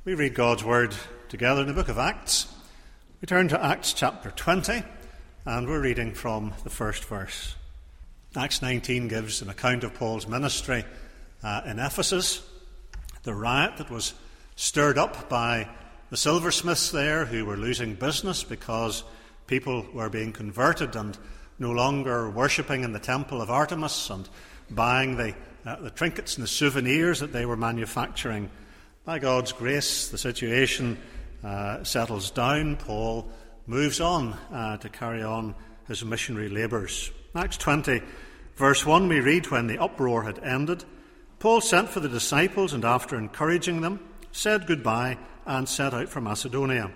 We read God's Word together in the book of Acts. We turn to Acts chapter 20, and we're reading from the first verse. Acts 19 gives an account of Paul's ministry in Ephesus, the riot that was stirred up by the silversmiths there who were losing business because people were being converted and no longer worshipping in the temple of Artemis and buying the trinkets and the souvenirs that they were manufacturing. By God's grace, the situation settles down. Paul moves on to carry on his missionary labours. Acts 20, verse 1, we read, "When the uproar had ended, Paul sent for the disciples and after encouraging them, said goodbye and set out for Macedonia.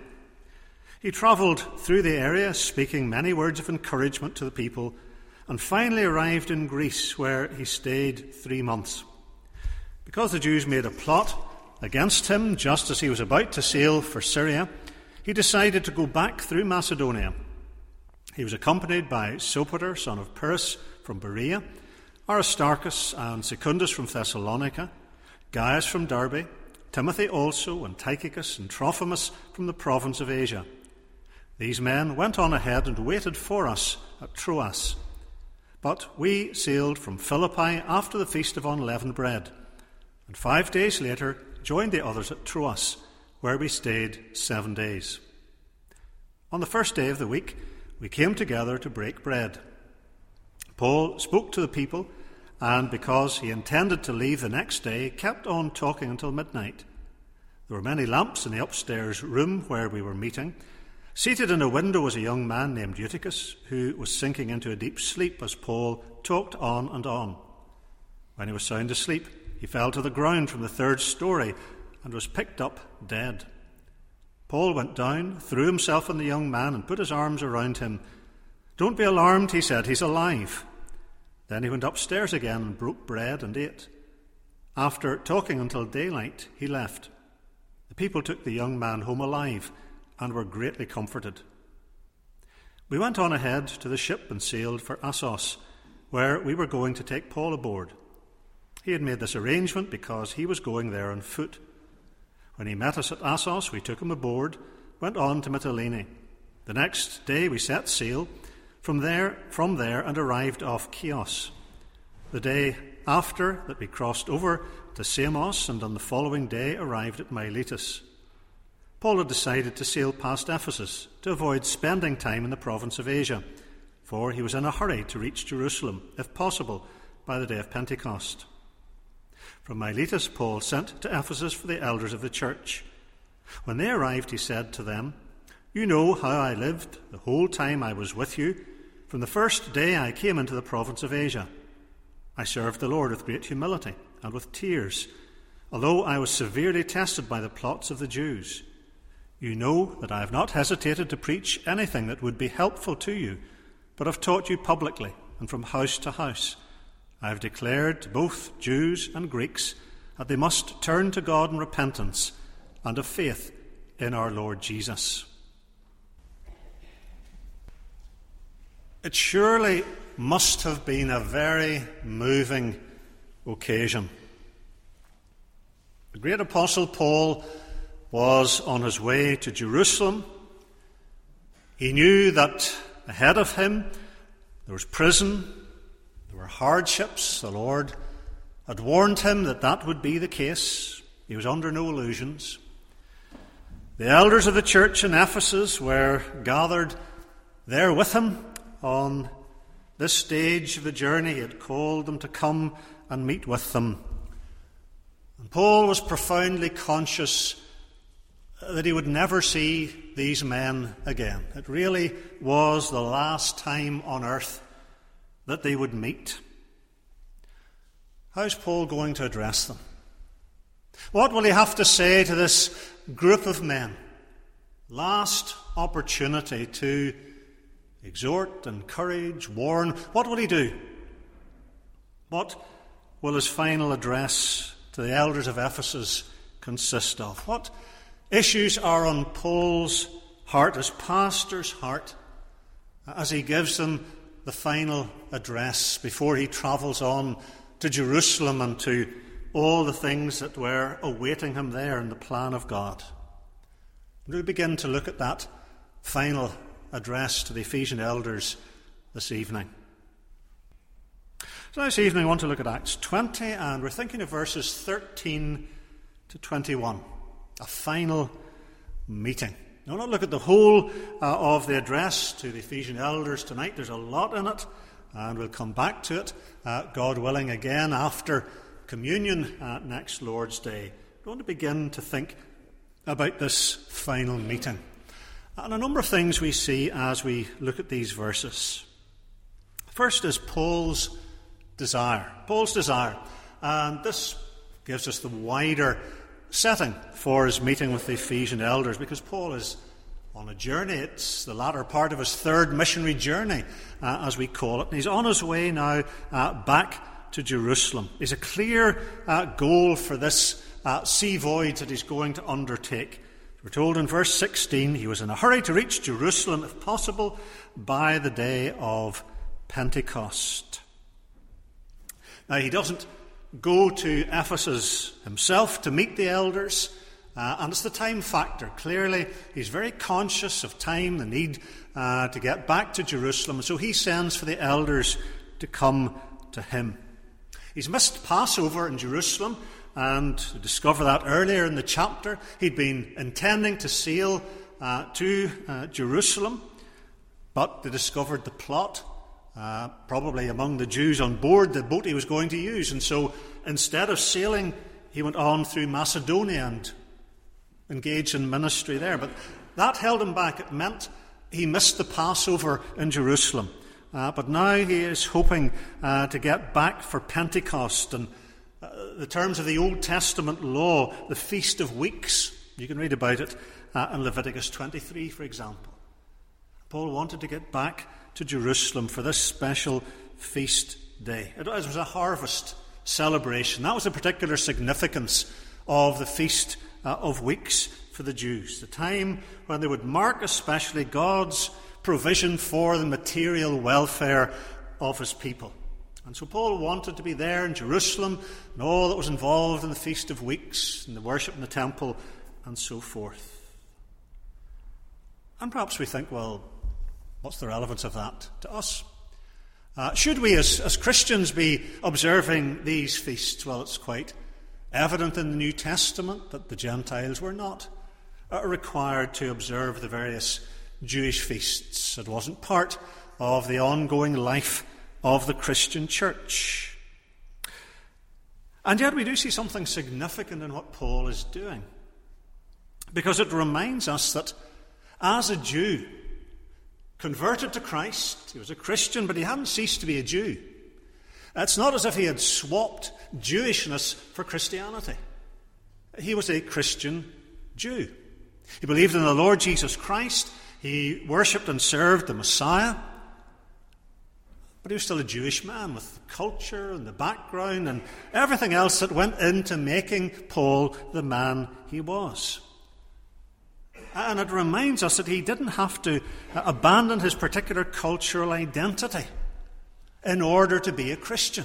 He travelled through the area, speaking many words of encouragement to the people, and finally arrived in Greece, where he stayed 3 months. Because the Jews made a plot against him just as he was about to sail for Syria, he decided to go back through Macedonia. He was accompanied by Sopater, son of Pyrrhus, from Berea, Aristarchus and Secundus from Thessalonica, Gaius from Derbe, Timothy also, and Tychicus and Trophimus from the province of Asia. These men went on ahead and waited for us at Troas. But we sailed from Philippi after the Feast of Unleavened Bread, and 5 days later joined the others at Troas, where we stayed 7 days. On the first day of the week, we came together to break bread. Paul spoke to the people, and because he intended to leave the next day, kept on talking until midnight. There were many lamps in the upstairs room where we were meeting. Seated in a window was a young man named Eutychus, who was sinking into a deep sleep as Paul talked on and on. When he was sound asleep, he fell to the ground from the 3rd story and was picked up dead. Paul went down, threw himself on the young man and put his arms around him. "Don't be alarmed," he said, "he's alive." Then he went upstairs again and broke bread and ate. After talking until daylight, he left. The people took the young man home alive and were greatly comforted. We went on ahead to the ship and sailed for Assos, where we were going to take Paul aboard. He had made this arrangement because he was going there on foot. When he met us at Assos, we took him aboard, went on to Mytilene. The next day we set sail from there and arrived off Chios. The day after that we crossed over to Samos, and on the following day arrived at Miletus. Paul had decided to sail past Ephesus to avoid spending time in the province of Asia, for he was in a hurry to reach Jerusalem, if possible, by the day of Pentecost. From Miletus, Paul sent to Ephesus for the elders of the church. When they arrived, he said to them, "You know how I lived the whole time I was with you, from the first day I came into the province of Asia. I served the Lord with great humility and with tears, although I was severely tested by the plots of the Jews. You know that I have not hesitated to preach anything that would be helpful to you, but have taught you publicly and from house to house. I have declared to both Jews and Greeks that they must turn to God in repentance and of faith in our Lord Jesus." It surely must have been a very moving occasion. The great apostle Paul was on his way to Jerusalem. He knew that ahead of him there was prison, there were hardships. The Lord had warned him that that would be the case. He was under no illusions. The elders of the church in Ephesus were gathered there with him on this stage of the journey. He had called them to come and meet with them. And Paul was profoundly conscious that he would never see these men again. It really was the last time on earth that they would meet. How's Paul going to address them? What will he have to say to this group of men? Last opportunity to exhort, encourage, warn. What will he do? What will his final address to the elders of Ephesus consist of? What issues are on Paul's heart, his pastor's heart, as he gives them the final address before he travels on to Jerusalem and to all the things that were awaiting him there in the plan of God. And we'll begin to look at that final address to the Ephesian elders this evening. So this evening I want to look at Acts 20, and we're thinking of verses 13 to 21, a final meeting. Now, we'll not look at the whole of the address to the Ephesian elders tonight. There's a lot in it, and we'll come back to it, God willing, again after communion next Lord's Day. We want to begin to think about this final meeting. And a number of things we see as we look at these verses. First is Paul's desire. Paul's desire. And this gives us the wider setting for his meeting with the Ephesian elders, because Paul is on a journey. It's the latter part of his third missionary journey, as we call it. And he's on his way now back to Jerusalem. There's a clear goal for this sea voyage that he's going to undertake. We're told in verse 16 he was in a hurry to reach Jerusalem, if possible, by the day of Pentecost. Now, he doesn't go to Ephesus himself to meet the elders, and it's the time factor. Clearly, he's very conscious of time, the need to get back to Jerusalem, so he sends for the elders to come to him. He's missed Passover in Jerusalem, and to discover that earlier in the chapter, he'd been intending to sail to Jerusalem, but they discovered the plot, probably among the Jews on board the boat he was going to use. And so instead of sailing, he went on through Macedonia and engaged in ministry there. But that held him back. It meant he missed the Passover in Jerusalem. But now he is hoping to get back for Pentecost. And the terms of the Old Testament law, the Feast of Weeks, you can read about it in Leviticus 23, for example. Paul wanted to get back to Jerusalem for this special feast day. It was a harvest celebration. That was the particular significance of the Feast of Weeks for the Jews, the time when they would mark especially God's provision for the material welfare of his people. And so Paul wanted to be there in Jerusalem and all that was involved in the Feast of Weeks and the worship in the temple and so forth. And perhaps we think, well, what's the relevance of that to us? Should we as Christians be observing these feasts? Well, it's quite evident in the New Testament that the Gentiles were not required to observe the various Jewish feasts. It wasn't part of the ongoing life of the Christian church. And yet we do see something significant in what Paul is doing, because it reminds us that as a Jew, converted to Christ, he was a Christian, but he hadn't ceased to be a Jew. It's not as if he had swapped Jewishness for Christianity. He was a Christian Jew. He believed in the Lord Jesus Christ. He worshipped and served the Messiah. But he was still a Jewish man with the culture and the background and everything else that went into making Paul the man he was. And it reminds us that he didn't have to abandon his particular cultural identity in order to be a Christian.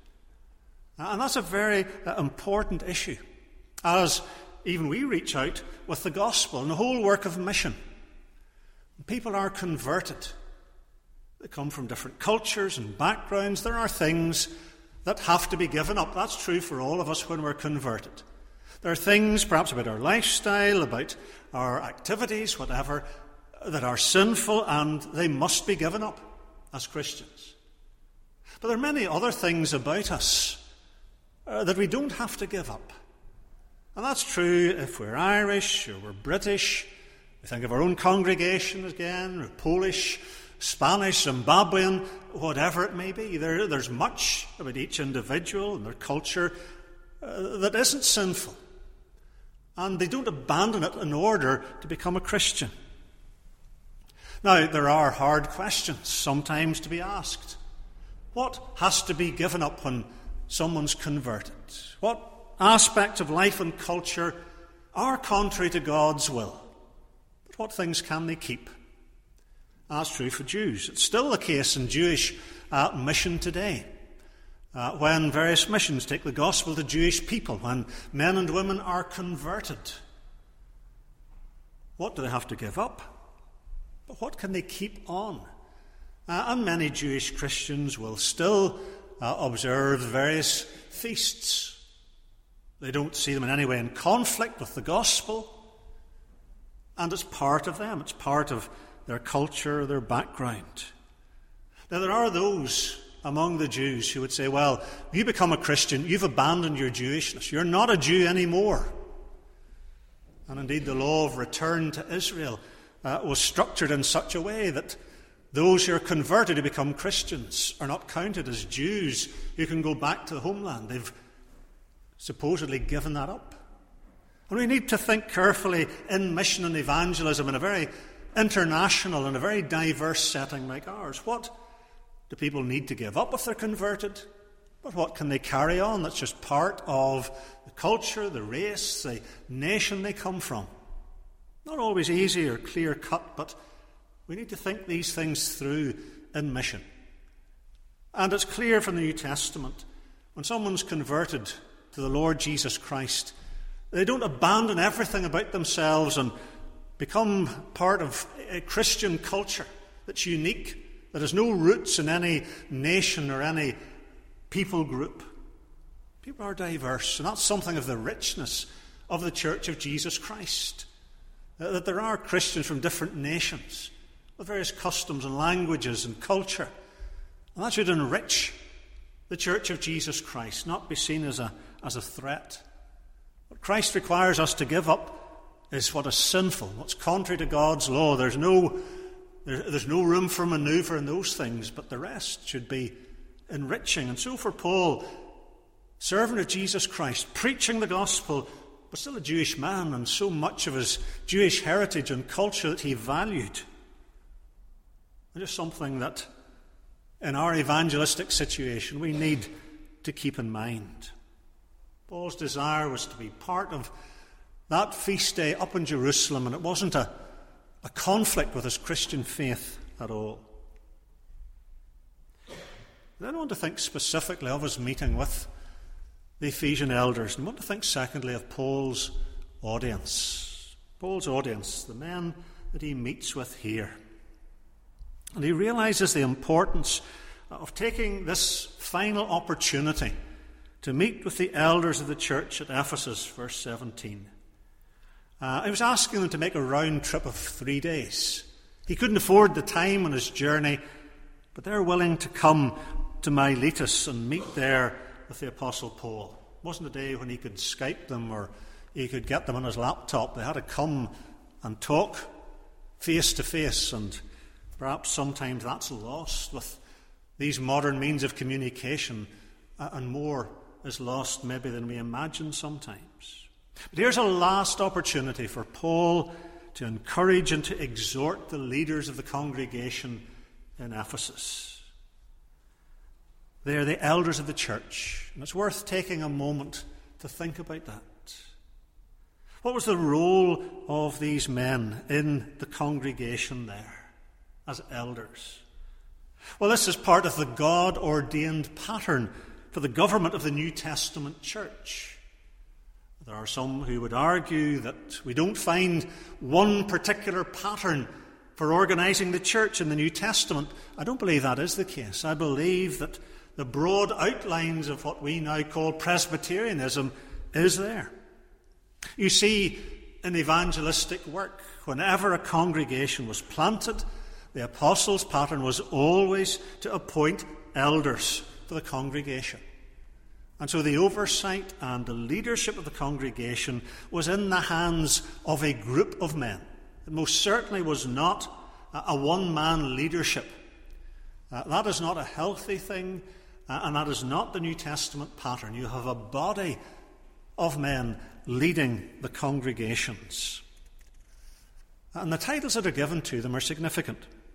And that's a very important issue, as even we reach out with the gospel and the whole work of mission. People are converted. They come from different cultures and backgrounds. There are things that have to be given up. That's true for all of us when we're converted. There are things, perhaps about our lifestyle, about our activities, whatever, that are sinful, and they must be given up as Christians. But there are many other things about us that we don't have to give up. And that's true if we're Irish or we're British. We think of our own congregation again, or Polish, Spanish, Zimbabwean, whatever it may be. There's much about each individual and their culture that isn't sinful. And they don't abandon it in order to become a Christian. Now, there are hard questions sometimes to be asked. What has to be given up when someone's converted? What aspects of life and culture are contrary to God's will? But what things can they keep? That's true for Jews. It's still the case in Jewish mission today. when various missions take the gospel to Jewish people, when men and women are converted. What do they have to give up? But what can they keep on? And many Jewish Christians will still observe various feasts. They don't see them in any way in conflict with the gospel. And it's part of them. It's part of their culture, their background. Now, there are those among the Jews who would say, well, you become a Christian, you've abandoned your Jewishness. You're not a Jew anymore. And indeed, the law of return to Israel was structured in such a way that those who are converted who become Christians are not counted as Jews who can go back to the homeland. They've supposedly given that up. And we need to think carefully in mission and evangelism in a very international and a very diverse setting like ours. What do people need to give up if they're converted? But what can they carry on that's just part of the culture, the race, the nation they come from? Not always easy or clear-cut, but we need to think these things through in mission. And it's clear from the New Testament, when someone's converted to the Lord Jesus Christ, they don't abandon everything about themselves and become part of a Christian culture that's unique, that has no roots in any nation or any people group. People are diverse, and that's something of the richness of the Church of Jesus Christ. That there are Christians from different nations, with various customs and languages and culture. And that should enrich the Church of Jesus Christ, not be seen as a threat. What Christ requires us to give up is what is sinful, what's contrary to God's law. There's no room for maneuver in those things, but the rest should be enriching. And so for Paul, servant of Jesus Christ, preaching the gospel, but still a Jewish man, and so much of his Jewish heritage and culture that he valued. It is something that in our evangelistic situation we need to keep in mind. Paul's desire was to be part of that feast day up in Jerusalem, and it wasn't a conflict with his Christian faith at all. Then I want to think specifically of his meeting with the Ephesian elders, and I want to think secondly of Paul's audience. Paul's audience, the men that he meets with here. And he realizes the importance of taking this final opportunity to meet with the elders of the church at Ephesus, verse 17. He was asking them to make a round trip of 3 days. He couldn't afford the time on his journey, but they're willing to come to Miletus and meet there with the Apostle Paul. It wasn't a day when he could Skype them or he could get them on his laptop. They had to come and talk face to face, and perhaps sometimes that's lost with these modern means of communication, and more is lost maybe than we imagine sometimes. But here's a last opportunity for Paul to encourage and to exhort the leaders of the congregation in Ephesus. They are the elders of the church, and it's worth taking a moment to think about that. What was the role of these men in the congregation there as elders? Well, this is part of the God-ordained pattern for the government of the New Testament church. There are some who would argue that we don't find one particular pattern for organizing the church in the New Testament. I don't believe that is the case. I believe that the broad outlines of what we now call Presbyterianism is there. You see, in evangelistic work, whenever a congregation was planted, the apostles' pattern was always to appoint elders for the congregation. And so the oversight and the leadership of the congregation was in the hands of a group of men. It most certainly was not a one-man leadership. That is not a healthy thing, and that is not the New Testament pattern. You have a body of men leading the congregations. And the titles that are given to them are significant.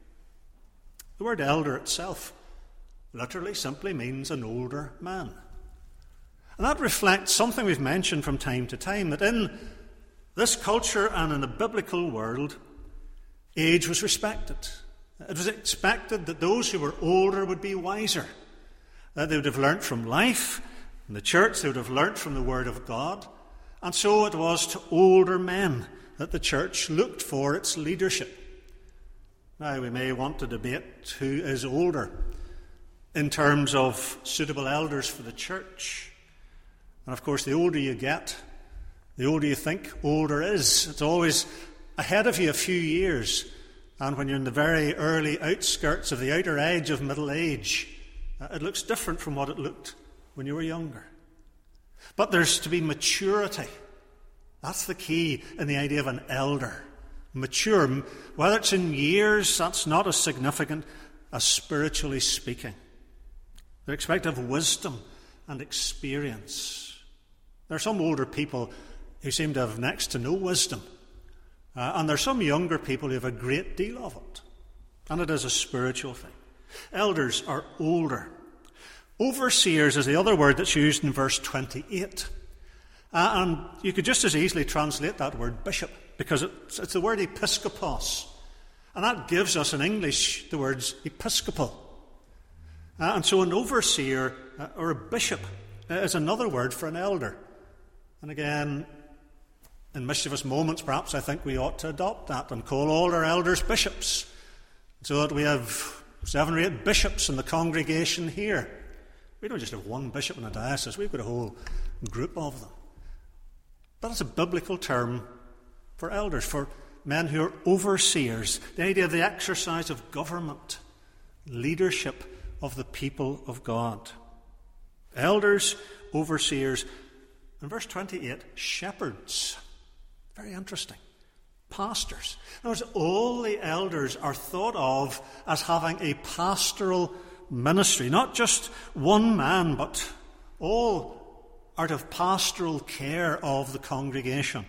The word elder itself literally simply means an older man. And that reflects something we've mentioned from time to time, that in this culture and in the biblical world, age was respected. It was expected that those who were older would be wiser. They would have learnt from life. In the church, they would have learnt from the Word of God. And so it was to older men that the church looked for its leadership. Now, we may want to debate who is older in terms of suitable elders for the church. And of course, the older you get, the older you think older is. It's always ahead of you a few years. And when you're in the very early outskirts of the outer edge of middle age, it looks different from what it looked when you were younger. But there's to be maturity. That's the key in the idea of an elder. Mature. Whether it's in years, that's not as significant as spiritually speaking. They're expected of wisdom and experience. There are some older people who seem to have next to no wisdom. And there are some younger people who have a great deal of it. And it is a spiritual thing. Elders are older. Overseers is the other word that's used in verse 28. And you could just as easily translate that word bishop, because it's the word episkopos. And that gives us in English the words episcopal. And so an overseer or a bishop is another word for an elder. And again, in mischievous moments, perhaps I think we ought to adopt that and call all our elders bishops, so that we have 7 or 8 bishops in the congregation here. We don't just have one bishop in a diocese, we've got a whole group of them. But it's a biblical term for elders, for men who are overseers, the idea of the exercise of government, leadership of the people of God. Elders, overseers, and verse 28, shepherds. Very interesting. Pastors. In other words, all the elders are thought of as having a pastoral ministry. Not just one man, but all are to have pastoral care of the congregation.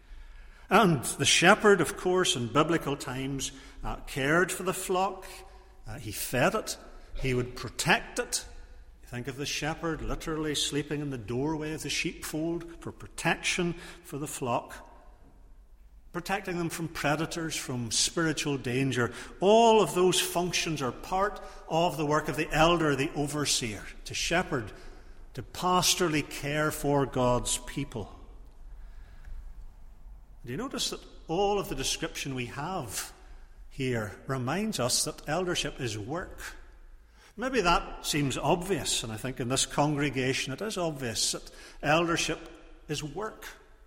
And the shepherd, of course, in biblical times, cared for the flock. He fed it. He would protect it. Think of the shepherd literally sleeping in the doorway of the sheepfold for protection for the flock. Protecting them from predators, from spiritual danger. All of those functions are part of the work of the elder, the overseer, to shepherd, to pastorally care for God's people. Do you notice that all of the description we have here reminds us that eldership is work? Maybe that seems obvious, and I think in this congregation it is obvious that eldership is work.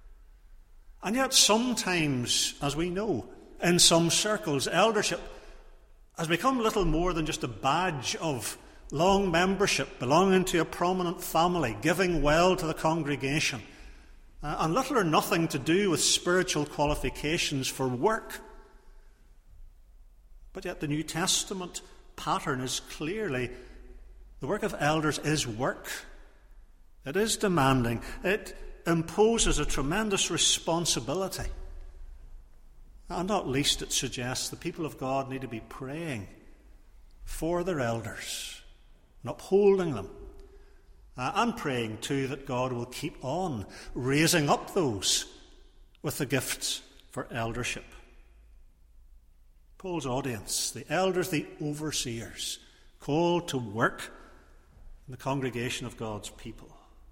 And yet sometimes, as we know, in some circles, eldership has become little more than just a badge of long membership, belonging to a prominent family, giving well to the congregation, and little or nothing to do with spiritual qualifications for work. But yet the New Testament pattern is clearly the work of elders is work. It is demanding. It imposes a tremendous responsibility. And not least, it suggests the people of God need to be praying for their elders and upholding them. And praying, too, that God will keep on raising up those with the gifts for eldership. Paul's audience, the elders, the overseers, called to work in the congregation of God's people.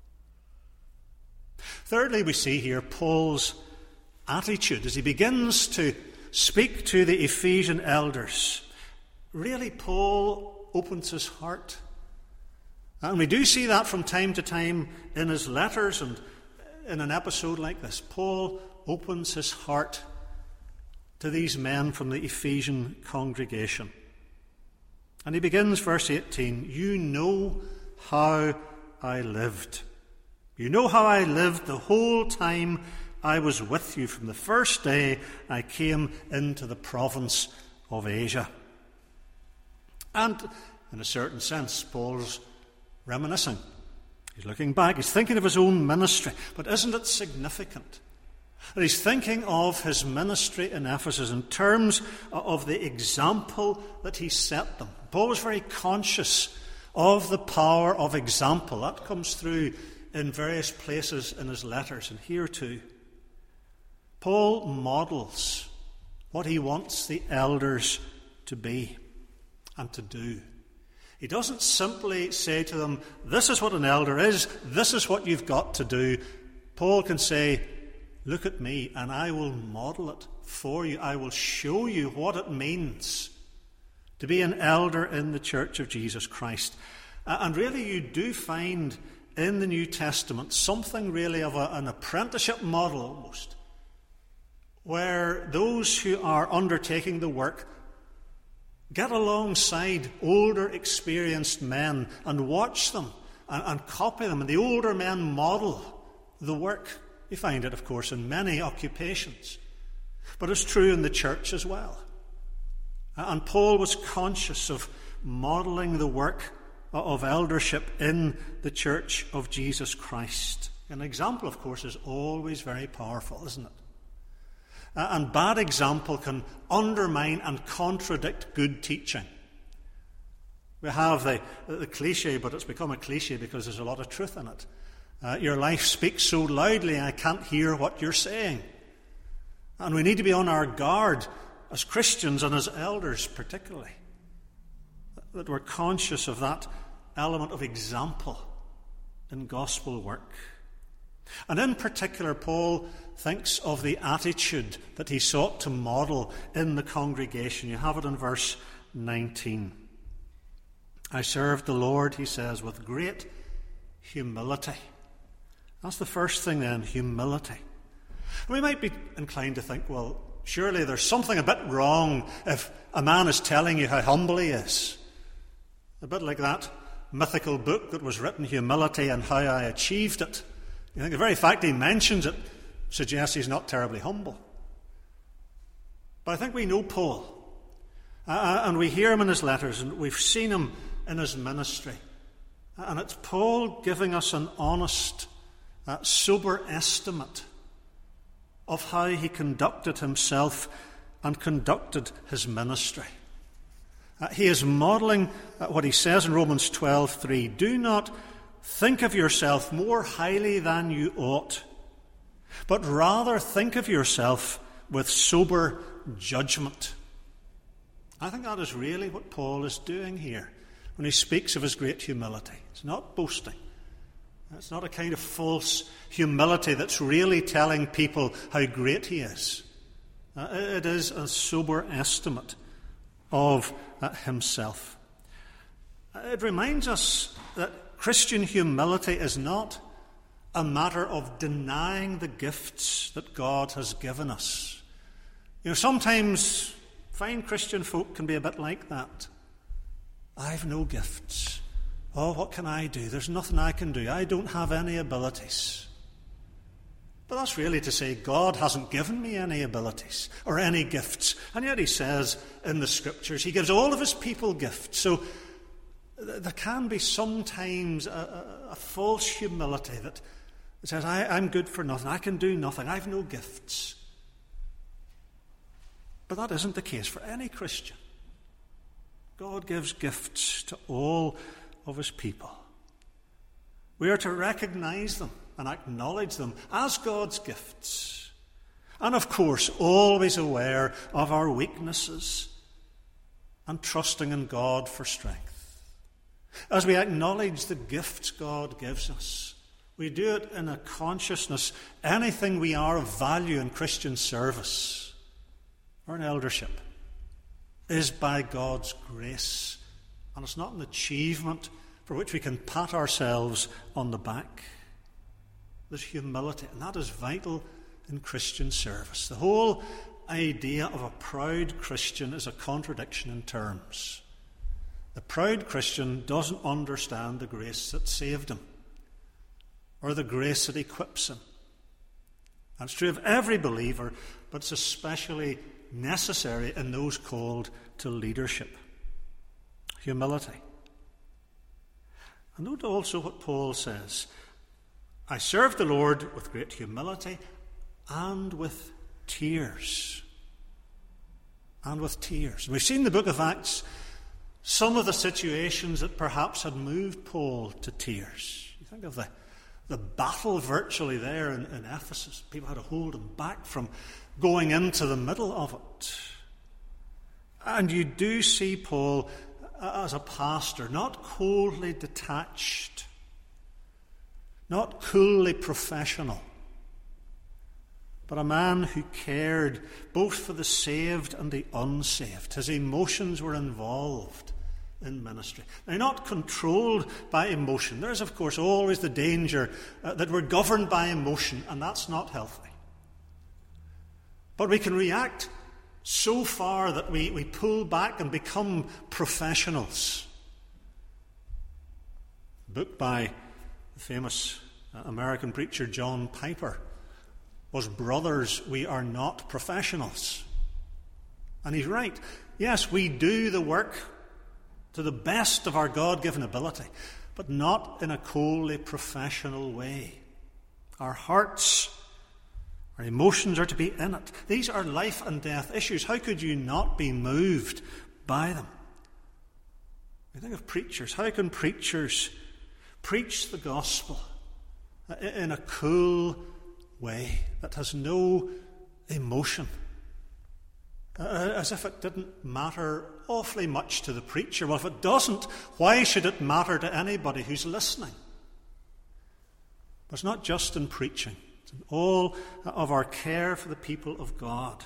Thirdly, we see here Paul's attitude as he begins to speak to the Ephesian elders. Really, Paul opens his heart. And we do see that from time to time in his letters and in an episode like this. Paul opens his heart to these men from the Ephesian congregation. And he begins verse 18, "You know how I lived. You know how I lived the whole time I was with you, from the first day I came into the province of Asia." And in a certain sense, Paul's reminiscing. He's looking back. He's thinking of his own ministry. But isn't it significant that he's thinking of his ministry in Ephesus in terms of the example that he set them? Paul was very conscious of the power of example. That comes through in various places in his letters, and here too. Paul models what he wants the elders to be and to do. He doesn't simply say to them, this is what an elder is, this is what you've got to do. Paul can say, look at me and I will model it for you. I will show you what it means to be an elder in the Church of Jesus Christ. And really you do find in the New Testament something really of an apprenticeship model almost, where those who are undertaking the work get alongside older, experienced men and watch them and copy them. And the older men model the work. You find it, of course, in many occupations. But it's true in the church as well. And Paul was conscious of modeling the work of eldership in the Church of Jesus Christ. An example, of course, is always very powerful, isn't it? And bad example can undermine and contradict good teaching. We have the cliche, but it's become a cliche because there's a lot of truth in it. Your life speaks so loudly I can't hear what you're saying. And we need to be on our guard as Christians and as elders particularly, that we're conscious of that element of example in gospel work. And in particular, Paul thinks of the attitude that he sought to model in the congregation. You have it in verse 19. I served the Lord, he says, with great humility. That's the first thing then, humility. We might be inclined to think, well, surely there's something a bit wrong if a man is telling you how humble he is. A bit like that mythical book that was written, Humility and How I Achieved It. You think the very fact he mentions it suggests he's not terribly humble. But I think we know Paul. And we hear him in his letters, and we've seen him in his ministry. And it's Paul giving us an honest, sober estimate of how he conducted himself and conducted his ministry. He is modelling what he says in Romans 12:3. Do not think of yourself more highly than you ought, but rather think of yourself with sober judgment. I think that is really what Paul is doing here when he speaks of his great humility. It's not boasting. It's not a kind of false humility that's really telling people how great he is. It is a sober estimate of himself. It reminds us that Christian humility is not a matter of denying the gifts that God has given us. Sometimes fine Christian folk can be a bit like that. I've no gifts. Oh, what can I do? There's nothing I can do. I don't have any abilities. But that's really to say God hasn't given me any abilities or any gifts. And yet he says in the Scriptures he gives all of his people gifts. So there can be sometimes a false humility that says, I'm good for nothing. I can do nothing. I've no gifts. But that isn't the case for any Christian. God gives gifts to all of his people. We are to recognize them and acknowledge them as God's gifts. And of course, always aware of our weaknesses and trusting in God for strength. As we acknowledge the gifts God gives us, we do it in a consciousness. Anything we are of value in Christian service or in eldership is by God's grace. And it's not an achievement for which we can pat ourselves on the back. There's humility, and that is vital in Christian service. The whole idea of a proud Christian is a contradiction in terms. The proud Christian doesn't understand the grace that saved him or the grace that equips him. That's true of every believer, but it's especially necessary in those called to leadership. Humility. And note also what Paul says. I served the Lord with great humility and with tears. And with tears. We've seen in the book of Acts some of the situations that perhaps had moved Paul to tears. You think of the battle virtually there in Ephesus. People had to hold him back from going into the middle of it. And you do see Paul as a pastor, not coldly detached, not coolly professional, but a man who cared both for the saved and the unsaved. His emotions were involved in ministry. They're not controlled by emotion. There is, of course, always the danger that we're governed by emotion, and that's not healthy. But we can react so far that we pull back and become professionals. A book by the famous American preacher John Piper was Brothers, We Are Not Professionals. And he's right. Yes, we do the work to the best of our God-given ability, but not in a coldly professional way. Our hearts, our emotions are to be in it. These are life and death issues. How could you not be moved by them? We think of preachers. How can preachers preach the gospel in a cool way that has no emotion? As if it didn't matter awfully much to the preacher. Well, if it doesn't, why should it matter to anybody who's listening? But it's not just in preaching. It's in all of our care for the people of God.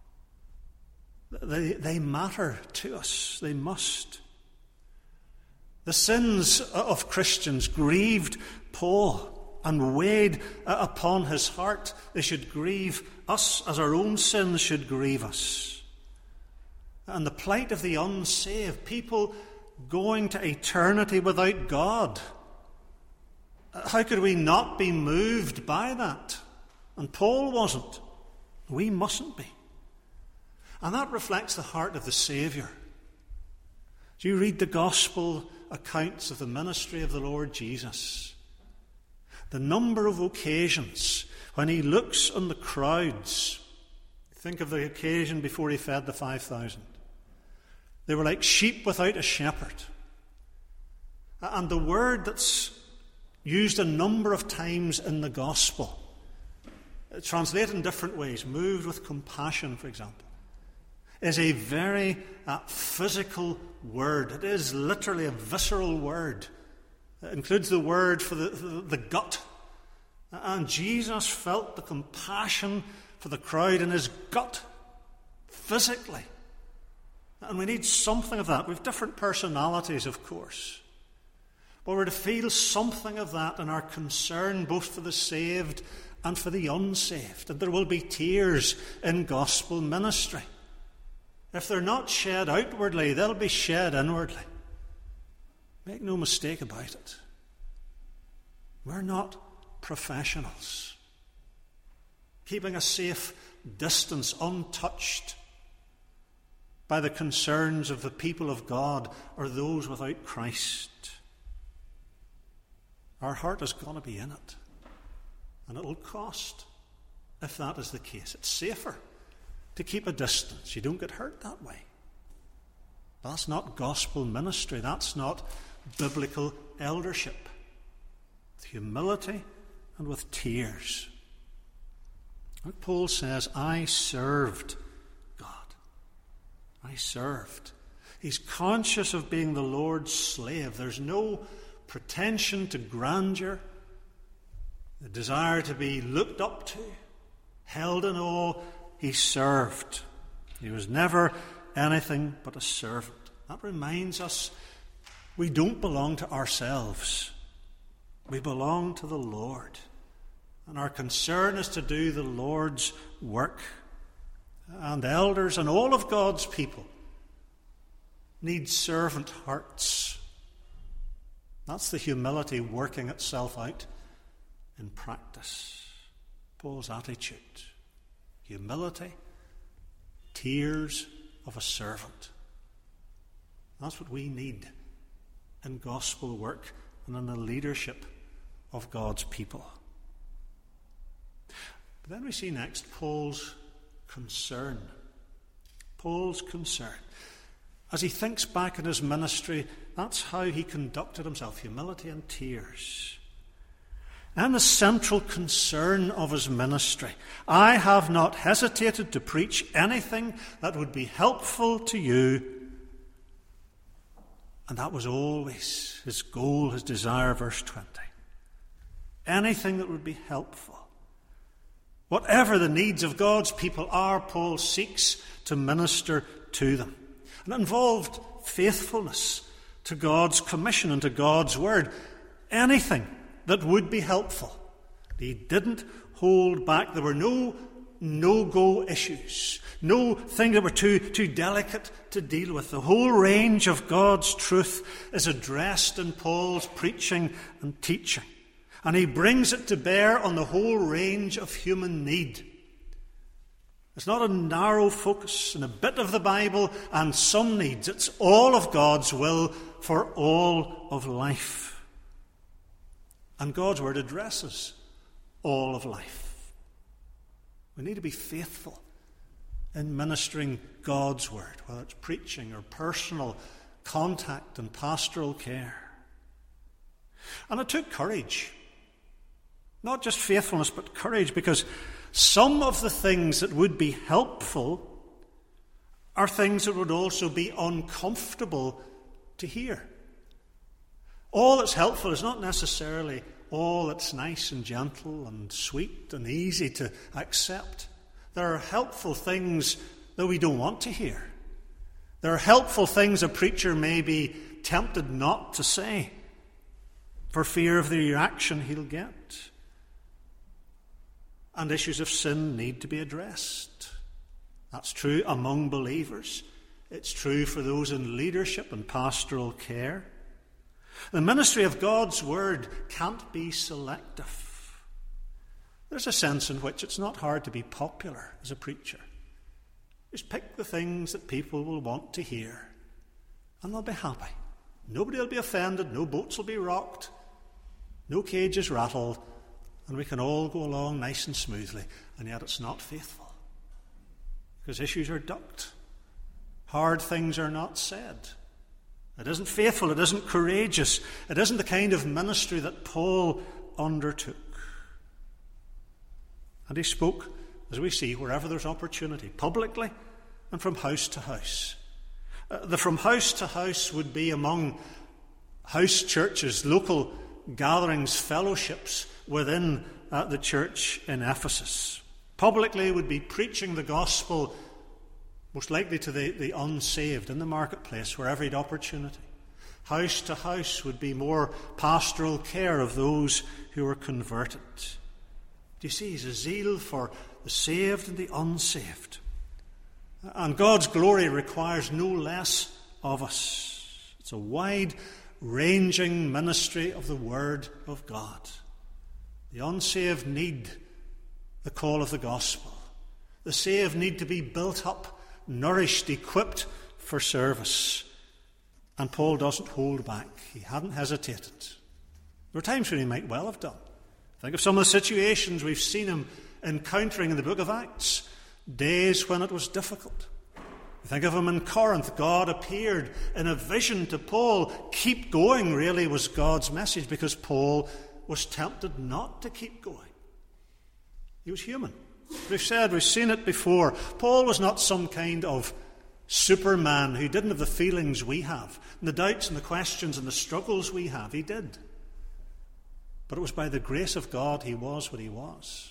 They matter to us. They must. The sins of Christians grieved Paul and weighed upon his heart. They should grieve us as our own sins should grieve us. And the plight of the unsaved, people going to eternity without God. How could we not be moved by that? And Paul wasn't. We mustn't be. And that reflects the heart of the Saviour. As you read the gospel accounts of the ministry of the Lord Jesus, the number of occasions when he looks on the crowds. Think of the occasion before he fed the 5,000. They were like sheep without a shepherd. And the word that's used a number of times in the gospel, translated in different ways, moved with compassion, for example, is a very physical word. It is literally a visceral word. It includes the word for the gut. And Jesus felt the compassion for the crowd in his gut, physically. And we need something of that. We have different personalities, of course. But we're to feel something of that in our concern both for the saved and for the unsaved. And there will be tears in gospel ministry. If they're not shed outwardly, they'll be shed inwardly. Make no mistake about it. We're not professionals. Keeping a safe distance, untouched by the concerns of the people of God or those without Christ. Our heart is going to be in it. And it will cost if that is the case. It's safer to keep a distance. You don't get hurt that way. That's not gospel ministry. That's not biblical eldership. With humility and with tears. Like Paul says, I served God. I served. He's conscious of being the Lord's slave. There's no pretension to grandeur, the desire to be looked up to, held in awe. He served. He was never anything but a servant. That reminds us we don't belong to ourselves. We belong to the Lord. And our concern is to do the Lord's work. And elders and all of God's people need servant hearts. That's the humility working itself out in practice. Paul's attitude. Humility, tears of a servant. That's what we need in gospel work and in the leadership of God's people. But then we see next Paul's concern. Paul's concern. As he thinks back in his ministry, that's how he conducted himself, humility and tears. And the central concern of his ministry. I have not hesitated to preach anything that would be helpful to you, And that was always his goal, his desire, verse 20. Anything that would be helpful. Whatever the needs of God's people are, Paul seeks to minister to them. And it involved faithfulness to God's commission and to God's word. Anything that would be helpful. He didn't hold back. There were no no-go issues, no things that were too delicate to deal with. The whole range of God's truth is addressed in Paul's preaching and teaching. And he brings it to bear on the whole range of human need. It's not a narrow focus in a bit of the Bible and some needs. It's all of God's will for all of life. And God's word addresses all of life. We need to be faithful in ministering God's word, whether it's preaching or personal contact and pastoral care. And it took courage. Not just faithfulness, but courage, because some of the things that would be helpful are things that would also be uncomfortable to hear. All that's helpful is not necessarily all that's nice and gentle and sweet and easy to accept. There are helpful things that we don't want to hear. There are helpful things a preacher may be tempted not to say for fear of the reaction he'll get. And issues of sin need to be addressed. That's true among believers. It's true for those in leadership and pastoral care. The ministry of God's word can't be selective. There's a sense in which it's not hard to be popular as a preacher. Just pick the things that people will want to hear, and they'll be happy. Nobody will be offended, no boats will be rocked, no cages rattled, and we can all go along nice and smoothly, and yet it's not faithful. Because issues are ducked. Hard things are not said. It isn't faithful, it isn't courageous, it isn't the kind of ministry that Paul undertook. And he spoke, as we see, wherever there's opportunity, publicly and from house to house. The from house to house would be among house churches, local gatherings, fellowships within the church in Ephesus. Publicly would be preaching the gospel, most likely to the unsaved in the marketplace, wherever he had opportunity. House to house would be more pastoral care of those who were converted. Do you see, he's a zeal for the saved and the unsaved. And God's glory requires no less of us. It's a wide-ranging ministry of the Word of God. The unsaved need the call of the gospel. The saved need to be built up, nourished, equipped for service. And Paul doesn't hold back. He hadn't hesitated. There were times when he might well have done. Think of some of the situations we've seen him encountering in the book of Acts. Days when it was difficult. Think of him in Corinth. God appeared in a vision to Paul. Keep going, really, was God's message, because Paul was tempted not to keep going. He was human. We've seen it before. Paul was not some kind of Superman who didn't have the feelings we have, and the doubts and the questions and the struggles we have. He did. But it was by the grace of God he was what he was.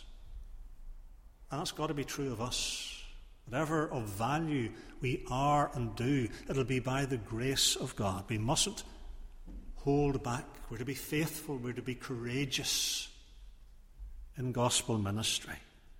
And that's got to be true of us. Whatever of value we are and do, it'll be by the grace of God. We mustn't hold back. We're to be faithful. We're to be courageous in gospel ministry.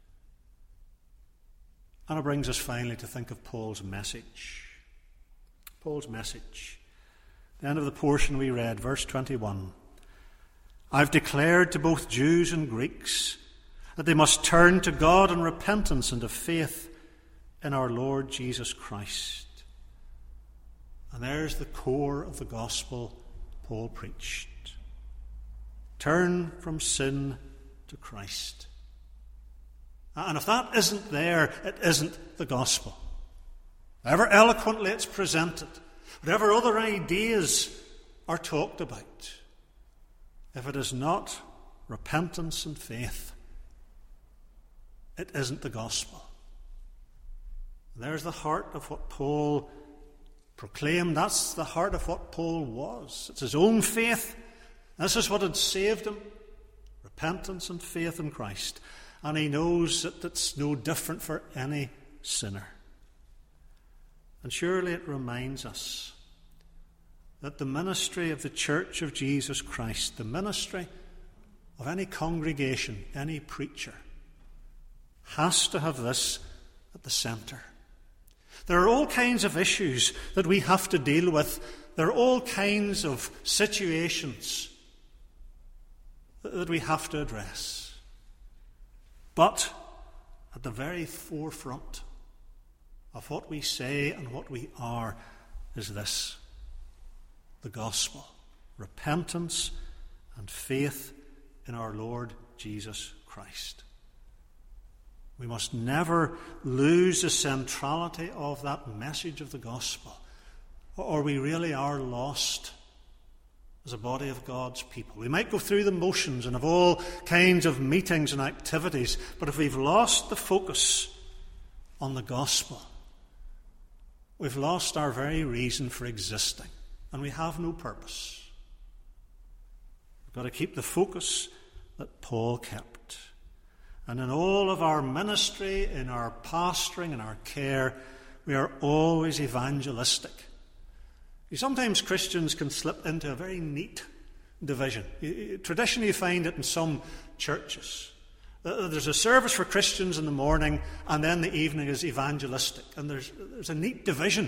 And it brings us finally to think of Paul's message. Paul's message. The end of the portion we read, verse 21. I've declared to both Jews and Greeks that they must turn to God in repentance and to faith in our Lord Jesus Christ. And there's the core of the gospel Paul preached. Turn from sin to Christ. And if that isn't there, it isn't the gospel. However eloquently it's presented, whatever other ideas are talked about, if it is not repentance and faith, it isn't the gospel. There's the heart of what Paul proclaimed that's the heart of what Paul was. It's his own faith. This is what had saved him. Repentance and faith in Christ. And he knows that it's no different for any sinner. And surely it reminds us that the ministry of the Church of Jesus Christ, the ministry of any congregation, any preacher, has to have this at the centre. There are all kinds of issues that we have to deal with. There are all kinds of situations that we have to address. But at the very forefront of what we say and what we are is this: the gospel, repentance and faith in our Lord Jesus Christ. We must never lose the centrality of that message of the gospel, or we really are lost as a body of God's people. We might go through the motions and have all kinds of meetings and activities, but if we've lost the focus on the gospel, we've lost our very reason for existing, and we have no purpose. We've got to keep the focus that Paul kept. And in all of our ministry, in our pastoring, in our care, we are always evangelistic. Sometimes Christians can slip into a very neat division. Traditionally, you find it in some churches. There's a service for Christians in the morning, and then the evening is evangelistic. And there's a neat division.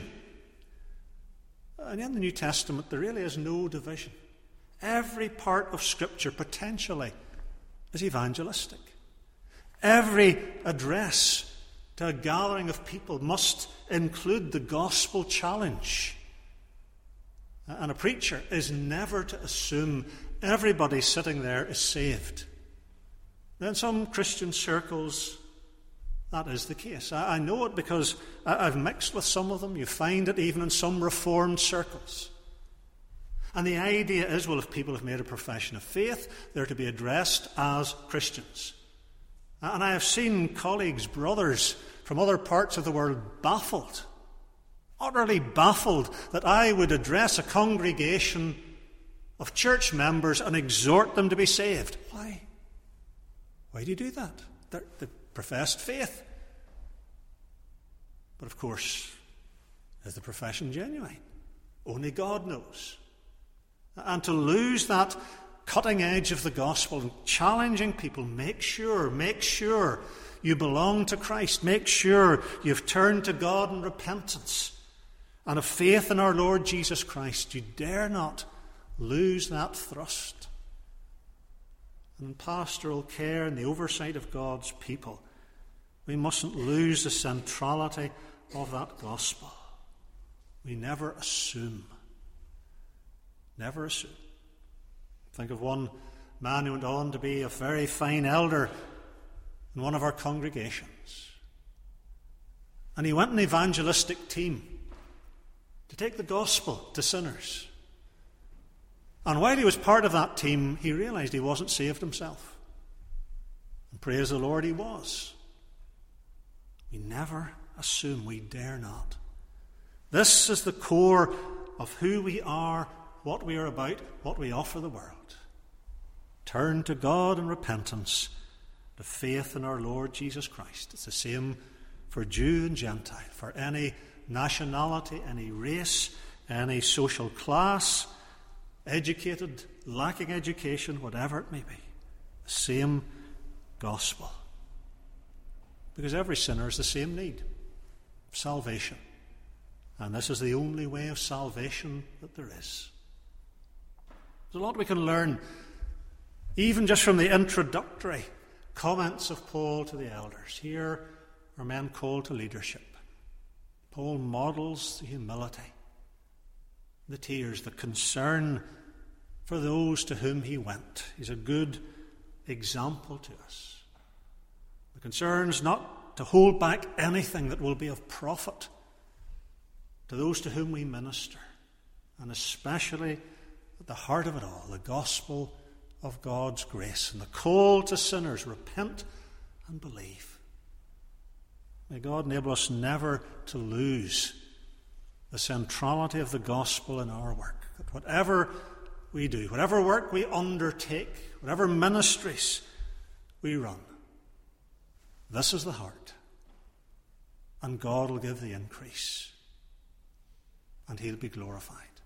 And in the New Testament, there really is no division. Every part of Scripture potentially is evangelistic. Every address to a gathering of people must include the gospel challenge. And a preacher is never to assume everybody sitting there is saved. Now, in some Christian circles, that is the case. I know it because I've mixed with some of them. You find it even in some Reformed circles. And the idea is, well, if people have made a profession of faith, they're to be addressed as Christians. And I have seen colleagues, brothers from other parts of the world baffled, utterly baffled, that I would address a congregation of church members and exhort them to be saved. Why? Why do you do that? They professed faith. But of course, is the profession genuine? Only God knows. And to lose that cutting edge of the gospel and challenging people, make sure you belong to Christ. Make sure you've turned to God in repentance and of faith in our Lord Jesus Christ. You dare not lose that thrust. And in pastoral care and the oversight of God's people, we mustn't lose the centrality of that gospel. We never assume. Never assume. Think of one man who went on to be a very fine elder in one of our congregations. And he went an evangelistic team to take the gospel to sinners. And while he was part of that team, he realized he wasn't saved himself. And praise the Lord, he was. We never assume. We dare not. This is the core of who we are, what we are about, what we offer the world. Turn to God in repentance, the faith in our Lord Jesus Christ. It's the same for Jew and Gentile, for any nationality, any race, any social class, educated, lacking education, whatever it may be. The same gospel. Because every sinner has the same need of salvation. And this is the only way of salvation that there is. There's a lot we can learn, even just from the introductory comments of Paul to the elders. Here are men called to leadership. Paul models the humility, the tears, the concern for those to whom he went. He's a good example to us. The concern is not to hold back anything that will be of profit to those to whom we minister, and especially at the heart of it all, the gospel of God's grace and the call to sinners, repent and believe. May God enable us never to lose the centrality of the gospel in our work. That whatever we do, whatever work we undertake, whatever ministries we run, this is the heart. And God will give the increase, and he'll be glorified.